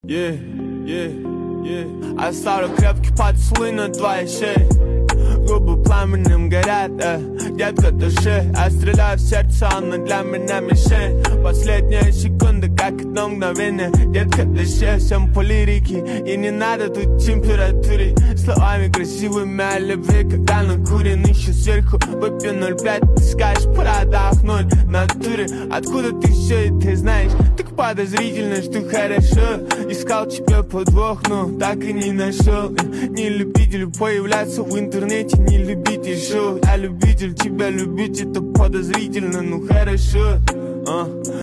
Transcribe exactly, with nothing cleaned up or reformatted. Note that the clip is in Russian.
Yeah, yeah, yeah. Оставлю крепкий поцелуй на твоей шее. Губы пламенем горят, э. Детка, дыши, я стреляю в сердце, она для меня мишень. Последняя секунда, как одно мгновение. Детка, дыши, всем по лирике. И не надо тут температуры. Словами красивыми о любви, когда накурен. Еще сверху выпью ноль пять. Ты скажешь, пора отдохнуть в натуре. Откуда ты все это знаешь? Так подозрительно, что хорошо. Искал тебя подвох, но так и не нашел. Не любитель появляться в интернете, не любитель шоу. Я любитель тебя любить, это подозрительно, ну хорошо. uh.